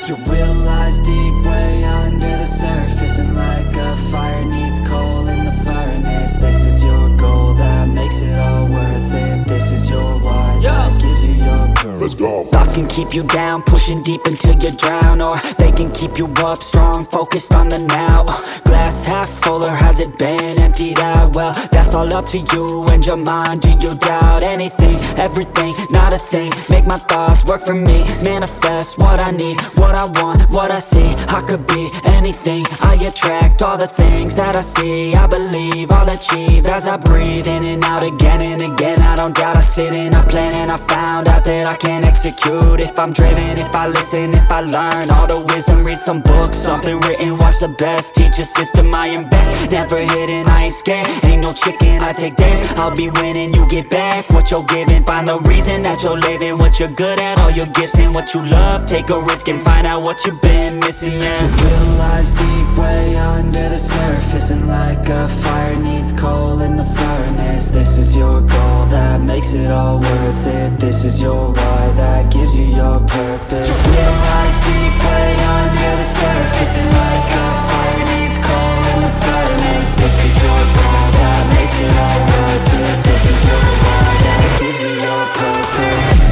Your will lies deep way under the surface, and like a fire needs coal in the furnace. This is your goal that makes it all worth it. This is your why that gives you your purpose. Let's go. Thoughts can keep you down, pushing deep until you drown, or they can keep you up strong, focused on the now. Glass half full, or has it been emptied out? Well, that's all up to you and your mind. Do you doubt anything, everything, not a thing? Make my thoughts work for me, manifest what I need, what I want, what I see. I could be anything, I attract all the things that I see. I believe I'll achieve as I breathe in and out again and again. I don't doubt, I sit and I plan, and I found out that I can execute if I'm driven, if I listen, if I learn all the wisdom. Read some books, something written, watch the best, teach a system I invest. Never hidden, I ain't scared, ain't no chicken, I take dares. I'll be winning, you get back what you're giving. Find the reason that you're living, what you're good at, all your gifts and what you love. Take a risk and find out what you've been missing. Yeah. Your will lies deep way under the surface, and like a fire needs coal in the furnace. This is your goal that makes it all worth it. This is your why that gives you your purpose. Your will lies deep way under the surface, and like a fire needs coal in the furnace. This is your goal that makes it all worth it. This is your why that gives you your purpose.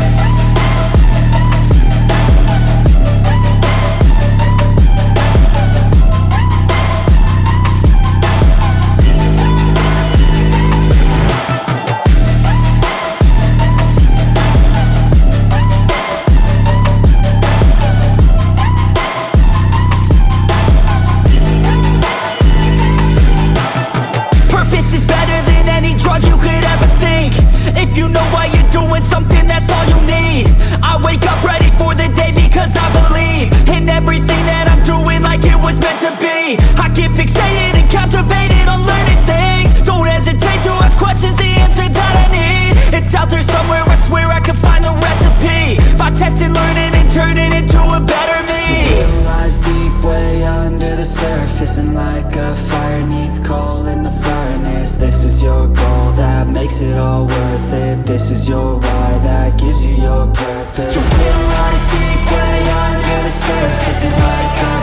Testing, learning, and turning into a better me. Your will lies deep way under the surface, and like a fire needs coal in the furnace. This is your goal that makes it all worth it. This is your why that gives you your purpose. Your will lies deep way under the surface, and like a